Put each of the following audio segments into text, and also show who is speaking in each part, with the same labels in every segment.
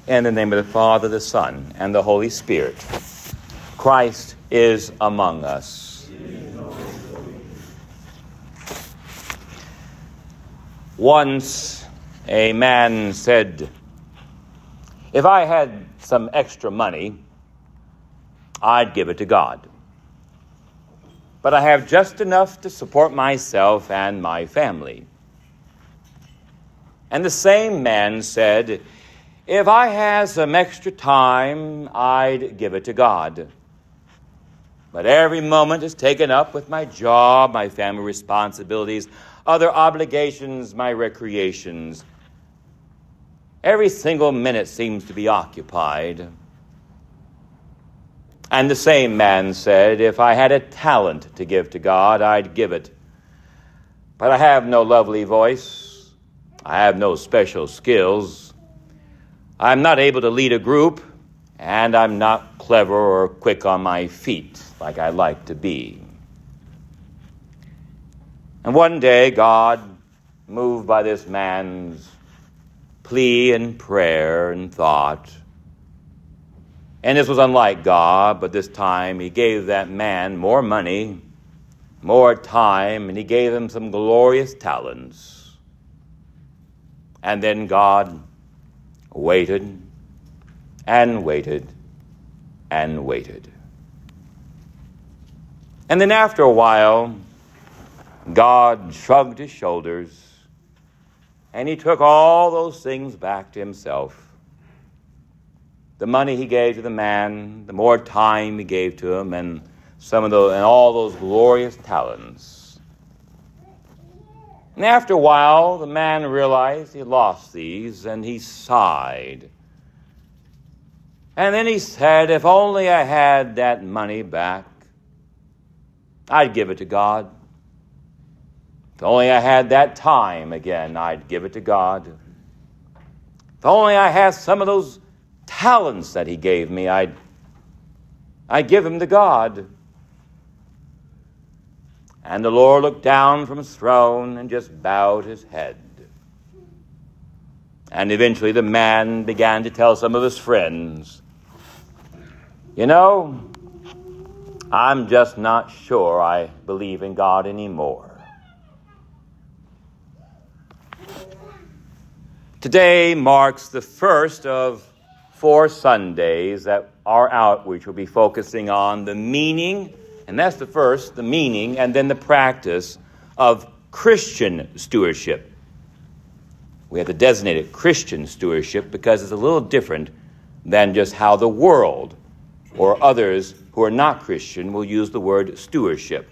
Speaker 1: In the name of the Father, the Son, and the Holy Spirit. Christ is among us. Once a man said, "If I had some extra money, I'd give it to God. But I have just enough to support myself and my family." And the same man said, "If I had some extra time, I'd give it to God. But every moment is taken up with my job, my family responsibilities, other obligations, my recreations. Every single minute seems to be occupied." And the same man said, "If I had a talent to give to God, I'd give it. But I have no lovely voice. I have no special skills. I'm not able to lead a group, and I'm not clever or quick on my feet like I'd like to be." And one day, God, moved by this man's plea and prayer and thought, and this was unlike God, but this time he gave that man more money, more time, and he gave him some glorious talents. And then God waited and waited and waited. And then after a while, God shrugged his shoulders, and he took all those things back to himself. The money he gave to the man, the more time he gave to him, and all those glorious talents. And after a while, the man realized he lost these, and he sighed. And then he said, "If only I had that money back, I'd give it to God. If only I had that time again, I'd give it to God. If only I had some of those talents that he gave me, I'd give them to God." And the Lord looked down from his throne and just bowed his head. And eventually the man began to tell some of his friends, "You know, I'm just not sure I believe in God anymore." Today marks the first of 4 Sundays that our outreach will be focusing on the meaning, and that's the first, the meaning, and then the practice of Christian stewardship. We have to designate it Christian stewardship because it's a little different than just how the world or others who are not Christian will use the word stewardship.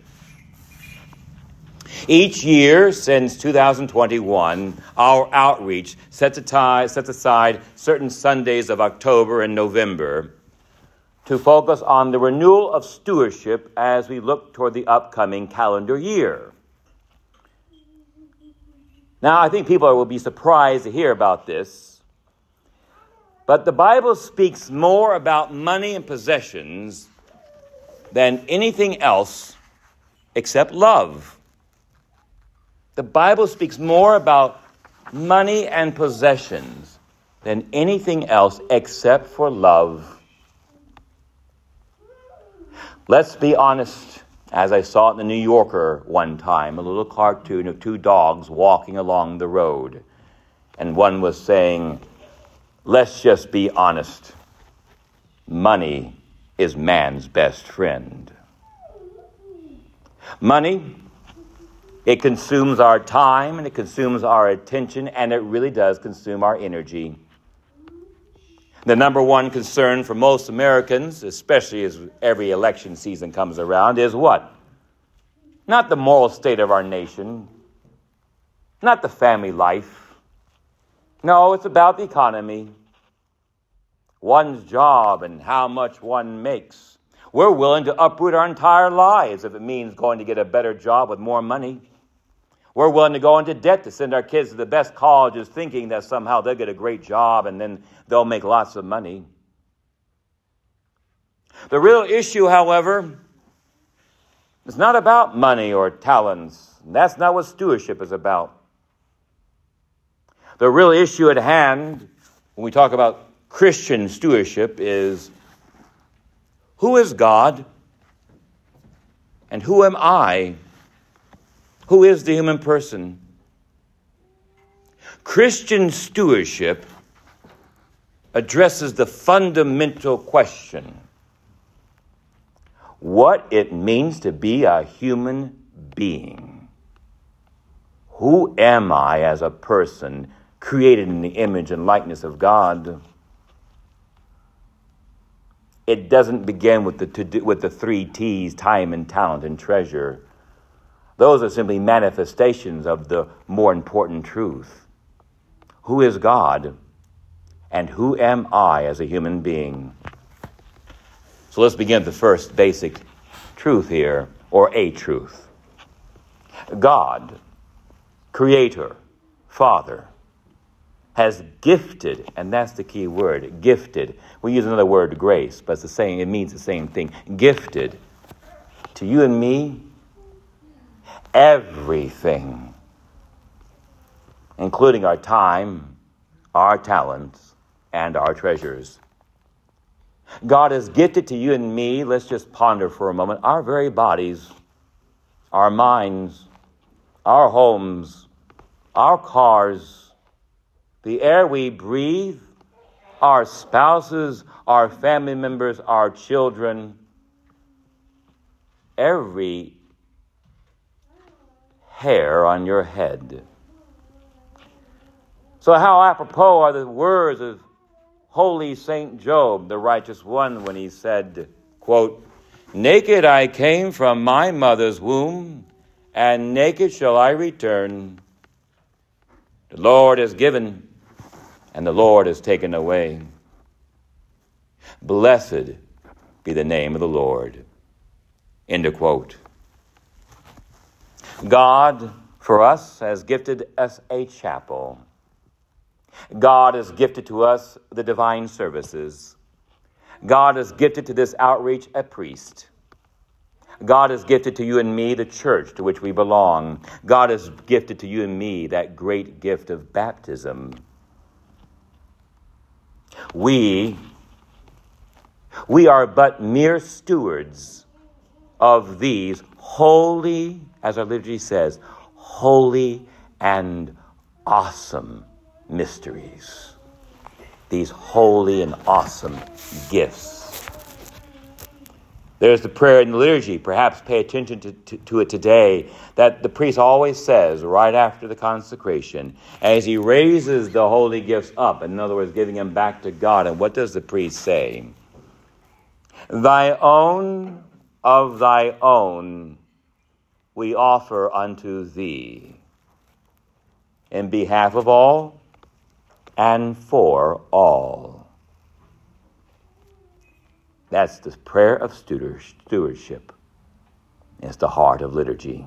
Speaker 1: Each year since 2021, our outreach sets aside certain Sundays of October and November to focus on the renewal of stewardship as we look toward the upcoming calendar year. Now, I think people will be surprised to hear about this, but the Bible speaks more about money and possessions than anything else except love. The Bible speaks more about money and possessions than anything else except for love. Let's be honest, as I saw it in the New Yorker one time, a little cartoon of 2 dogs walking along the road. And one was saying, "Let's just be honest. Money is man's best friend." Money, it consumes our time, and it consumes our attention, and it really does consume our energy. The number one concern for most Americans, especially as every election season comes around, is what? Not the moral state of our nation, not the family life. No, it's about the economy, one's job, and how much one makes. We're willing to uproot our entire lives if it means going to get a better job with more money. We're willing to go into debt to send our kids to the best colleges, thinking that somehow they'll get a great job and then they'll make lots of money. The real issue, however, is not about money or talents. That's not what stewardship is about. The real issue at hand, when we talk about Christian stewardship is, who is God and who am I? Who is the human person? Christian stewardship addresses the fundamental question: what it means to be a human being. Who am I as a person created in the image and likeness of God? It doesn't begin with the three T's: time and talent and treasure. Those are simply manifestations of the more important truth. Who is God? And who am I as a human being? So let's begin with the first basic truth here, or a truth. God, Creator, Father, has gifted, and that's the key word, gifted. We use another word, grace, but it's the same, it means the same thing. Gifted to you and me everything, including our time, our talents, and our treasures. God has gifted to you and me, let's just ponder for a moment, our very bodies, our minds, our homes, our cars, the air we breathe, our spouses, our family members, our children, every hair on your head. So how apropos are the words of Holy Saint Job, the righteous one, when he said, quote, "Naked I came from my mother's womb, and naked shall I return. The Lord has given, and the Lord has taken away. Blessed be the name of the Lord." End of quote. God, for us, has gifted us a chapel. God has gifted to us the divine services. God has gifted to this outreach a priest. God has gifted to you and me the church to which we belong. God has gifted to you and me that great gift of baptism. We are but mere stewards of these holy, as our liturgy says, holy and awesome mysteries. These holy and awesome gifts. There's the prayer in the liturgy. Perhaps pay attention to it today, that the priest always says right after the consecration, as he raises the holy gifts up, in other words, giving them back to God. And what does the priest say? "Thy own of thy own we offer unto thee, in behalf of all and for all." That's the prayer of stewardship. It's the heart of liturgy.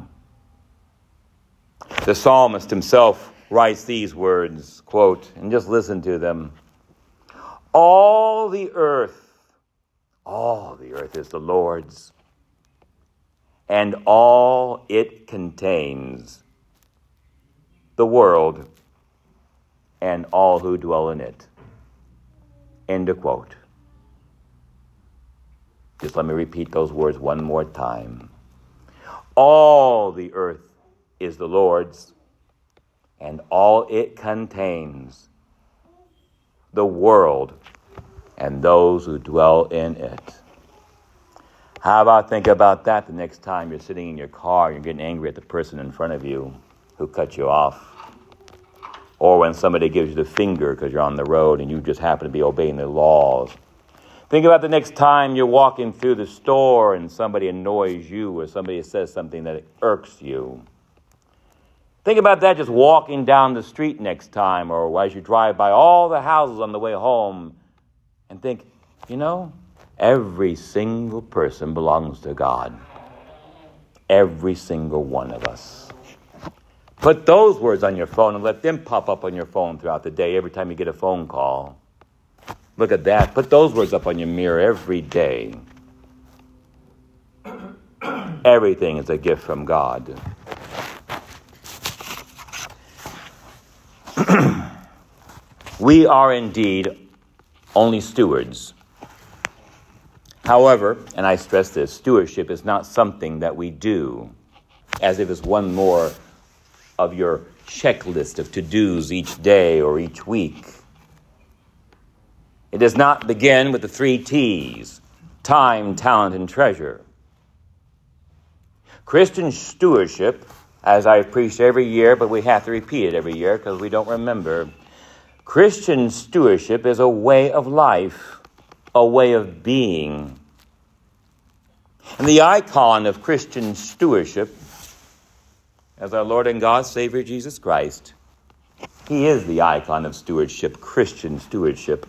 Speaker 1: The psalmist himself writes these words, quote, and just listen to them. All the earth is the Lord's, and all it contains, the world and all who dwell in it. End of quote. Just let me repeat those words one more time. All the earth is the Lord's, and all it contains, the world and those who dwell in it. How about think about that the next time you're sitting in your car and you're getting angry at the person in front of you who cut you off? Or when somebody gives you the finger because you're on the road and you just happen to be obeying the laws. Think about the next time you're walking through the store and somebody annoys you or somebody says something that irks you. Think about that just walking down the street next time, or as you drive by all the houses on the way home, and think, every single person belongs to God. Every single one of us. Put those words on your phone and let them pop up on your phone throughout the day every time you get a phone call. Look at that. Put those words up on your mirror every day. Everything is a gift from God. We are indeed only stewards. However, and I stress this, stewardship is not something that we do as if it's one more of your checklist of to-dos each day or each week. It does not begin with the 3 T's, time, talent, and treasure. Christian stewardship, as I've preached every year, but we have to repeat it every year because we don't remember. Christian stewardship is a way of life, a way of being. And the icon of Christian stewardship, as our Lord and God, Savior Jesus Christ, He is the icon of stewardship, Christian stewardship.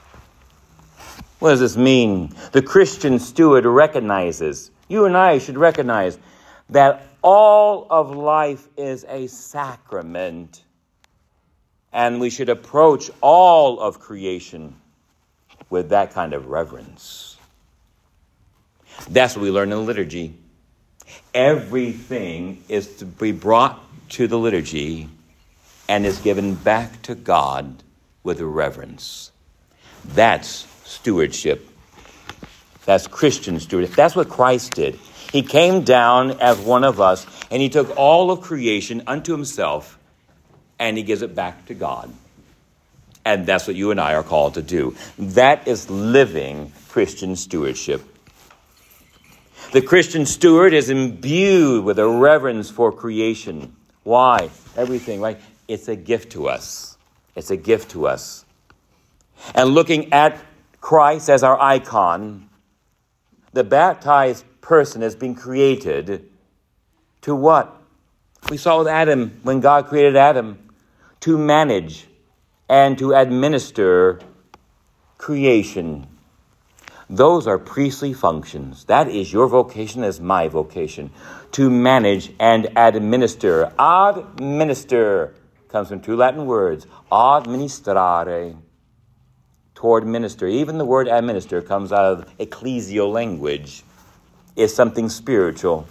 Speaker 1: What does this mean? The Christian steward recognizes, you and I should recognize, that all of life is a sacrament, and we should approach all of creation with that kind of reverence. That's what we learn in the liturgy. Everything is to be brought to the liturgy and is given back to God with reverence. That's stewardship. That's Christian stewardship. That's what Christ did. He came down as one of us, and He took all of creation unto Himself, and He gives it back to God. And that's what you and I are called to do. That is living Christian stewardship. The Christian steward is imbued with a reverence for creation. Why? Everything, right? It's a gift to us. It's a gift to us. And looking at Christ as our icon, the baptized person has been created to what? We saw with Adam, when God created Adam, to manage and to administer creation. Those are priestly functions. That is your vocation, as my vocation. To manage and administer. Administer comes from 2 Latin words. Administrare. To administer. Even the word administer comes out of ecclesial language. It's something spiritual.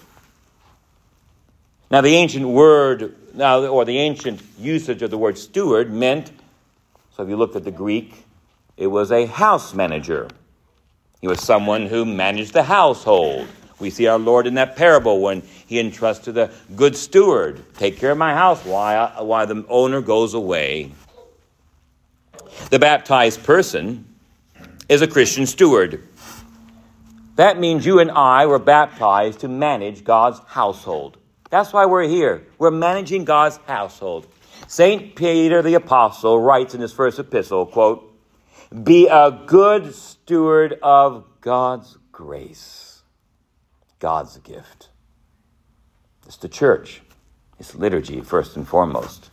Speaker 1: Now the ancient word, or the ancient usage of the word steward meant, so if you look at the Greek, it was a house manager. He was someone who managed the household. We see our Lord in that parable when He entrusts to the good steward, take care of my house while the owner goes away. The baptized person is a Christian steward. That means you and I were baptized to manage God's household. That's why we're here. We're managing God's household. St. Peter the Apostle writes in his first epistle, quote, "Be a good steward of God's grace." God's gift. It's the church. It's liturgy, first and foremost.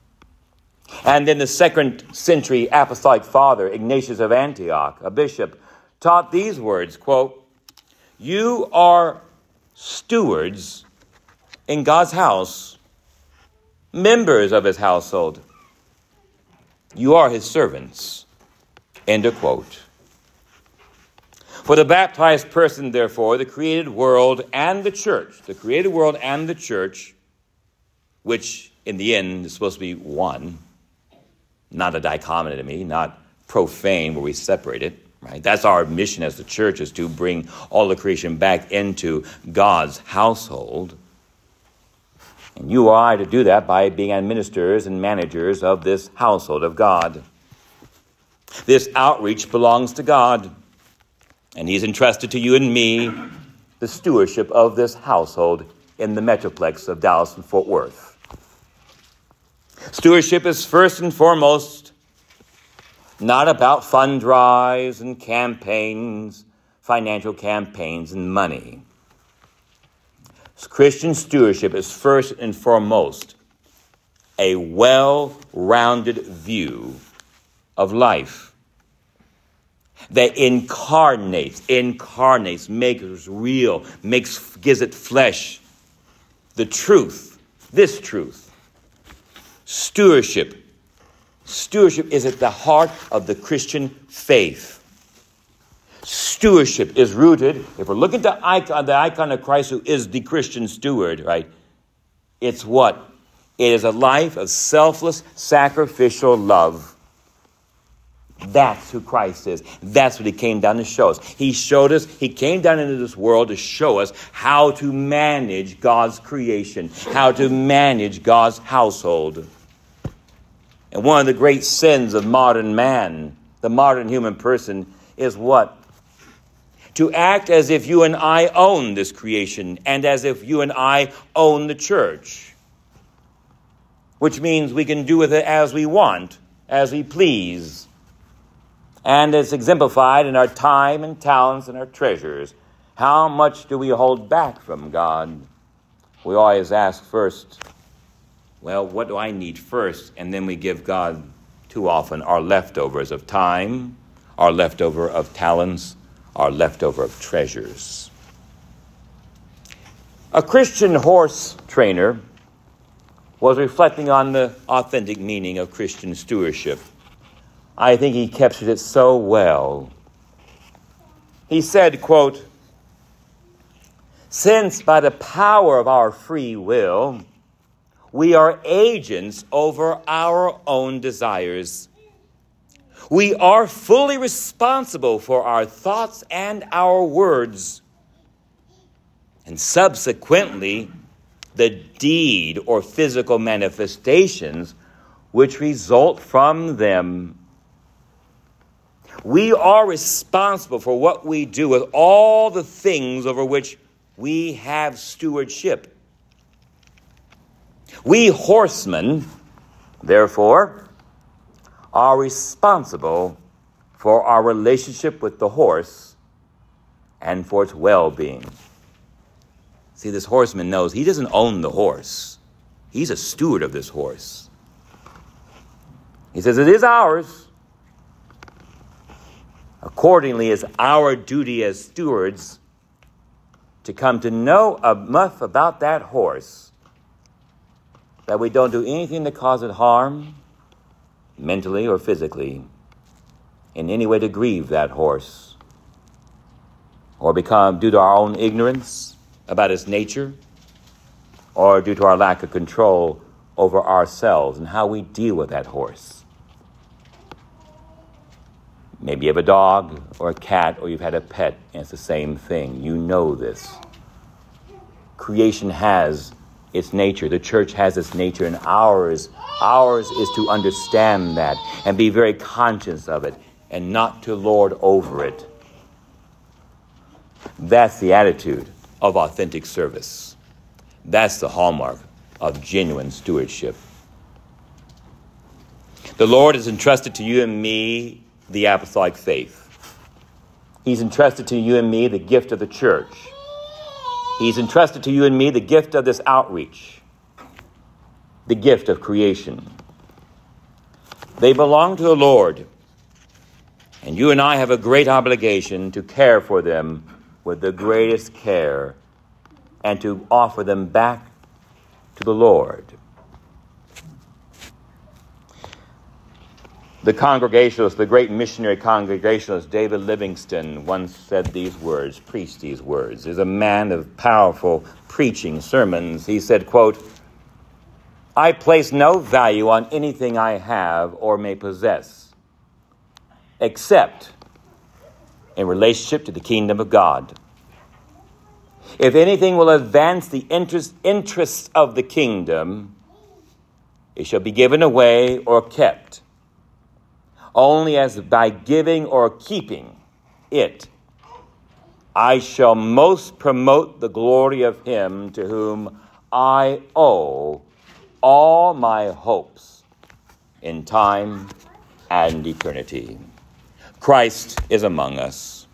Speaker 1: And then the 2nd century apostolic father, Ignatius of Antioch, a bishop, taught these words, quote, "You are stewards in God's house, members of His household. You are His servants." End of quote. For the baptized person, therefore, the created world and the church, which in the end is supposed to be one, not a dichotomy, not profane where we separate it, right? That's our mission as the church, is to bring all the creation back into God's household. And you are to do that by being administrators and managers of this household of God. This outreach belongs to God, and He's entrusted to you and me the stewardship of this household in the Metroplex of Dallas and Fort Worth. Stewardship is first and foremost not about fund drives and campaigns, financial campaigns and money. Christian stewardship is first and foremost a well-rounded view of life that incarnates, makes real, gives it flesh. The truth, this truth. Stewardship is at the heart of the Christian faith. Stewardship is rooted, if we're looking at the icon of Christ who is the Christian steward, right? It's what? It is a life of selfless, sacrificial love. That's who Christ is. That's what he came down to show us. He came down into this world to show us how to manage God's creation, how to manage God's household. And one of the great sins of modern man, the modern human person, is what? To act as if you and I own this creation and as if you and I own the church. Which means we can do with it as we want, as we please. And it's exemplified in our time and talents and our treasures. How much do we hold back from God? We always ask first, well, what do I need first? And then we give God too often our leftovers of time, our leftover of talents, our leftover of treasures. A Christian horse trainer was reflecting on the authentic meaning of Christian stewardship. I think he captured it so well. He said, quote, "Since by the power of our free will, we are agents over our own desires, we are fully responsible for our thoughts and our words, and subsequently the deed or physical manifestations which result from them. We are responsible for what we do with all the things over which we have stewardship. We horsemen, therefore, are responsible for our relationship with the horse and for its well-being." See, this horseman knows he doesn't own the horse. He's a steward of this horse. He says it is ours. Accordingly, it's our duty as stewards to come to know enough about that horse that we don't do anything to cause it harm, mentally or physically, in any way to grieve that horse, or become due to our own ignorance about its nature, or due to our lack of control over ourselves and how we deal with that horse. Maybe you have a dog or a cat or you've had a pet, and it's the same thing. You know this. Creation has its nature. The church has its nature, and ours is to understand that and be very conscious of it and not to lord over it. That's the attitude of authentic service. That's the hallmark of genuine stewardship. The Lord has entrusted to you and me the apostolic faith. He's entrusted to you and me the gift of the church. He's entrusted to you and me the gift of this outreach, the gift of creation. They belong to the Lord, and you and I have a great obligation to care for them with the greatest care and to offer them back to the Lord. The Congregationalist, the great missionary Congregationalist David Livingstone once said these words, preached these words. He's a man of powerful preaching sermons. He said, quote, "I place no value on anything I have or may possess, except in relationship to the kingdom of God. If anything will advance the interests of the kingdom, it shall be given away or kept. Only as by giving or keeping it, I shall most promote the glory of him to whom I owe all my hopes in time and eternity." Christ is among us.